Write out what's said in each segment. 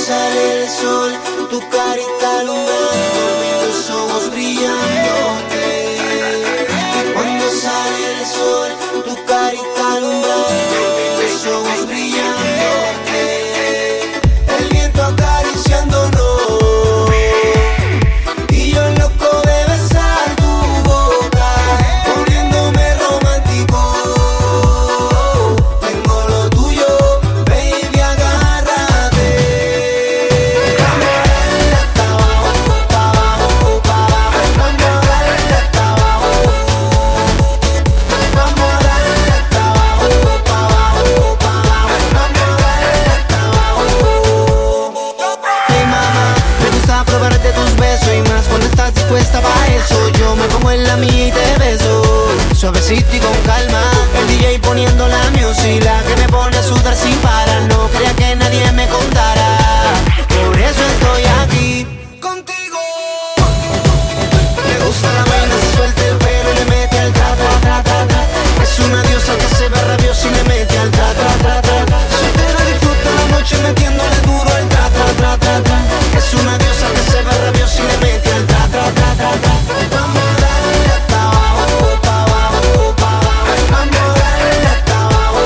sale el sol, tu carita alumbrando y los ojos brillándote. Y cuando sale el sol, tu carita alumbrando y los ojos brillándote. El viento acariciándonos y yo loco de besar tu boca, poniéndome romántico. Tengo lo tuyo, baby, agárrate. Vamos a darle hasta abajo, pa' abajo, pa' abajo. Vamos a darle hasta abajo. Vamos a darle hasta abajo, pa' abajo, pa' abajo. Vamos a darle hasta abajo. Hey mamá, me gusta probar de tus besos y más cuando estás dispuesta pa' eso. Yo me pongo en la mía y te beso, suavecito y con calma. El DJ poniendo la music, la que me pone a sudar sin parar. No creía que nadie me contara, por eso estoy aquí contigo. Le gusta la vaina, se suelta el pelo y le mete al tra, tra, tra, tra, tra. Es una diosa que se ve rabiosa y le mete al tra, tra, tra, tra, tra. Soltera disfruta la noche metiéndole duro al tra, tra, tra, tra, tra. Es una diosa que se ve rabiosa y le mete al tra, tra, tra, tra, tra. Vamos a darle hasta abajo, pa' abajo, pa' abajo. Vamos a darle hasta abajo.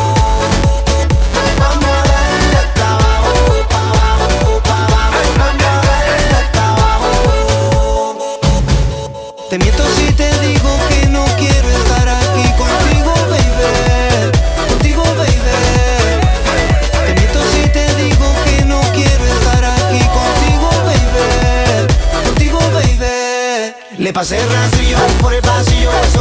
Vamos a darle hasta abajo, pa' abajo, pa' abajo. Vamos a darle hasta abajo. Te miento si te digo que no quiero estar aquí contigo, baby. Contigo, baby. Te miento si te digo que no quiero estar aquí contigo, baby. Contigo, baby. Le pasé el rastrillo por el pasillo,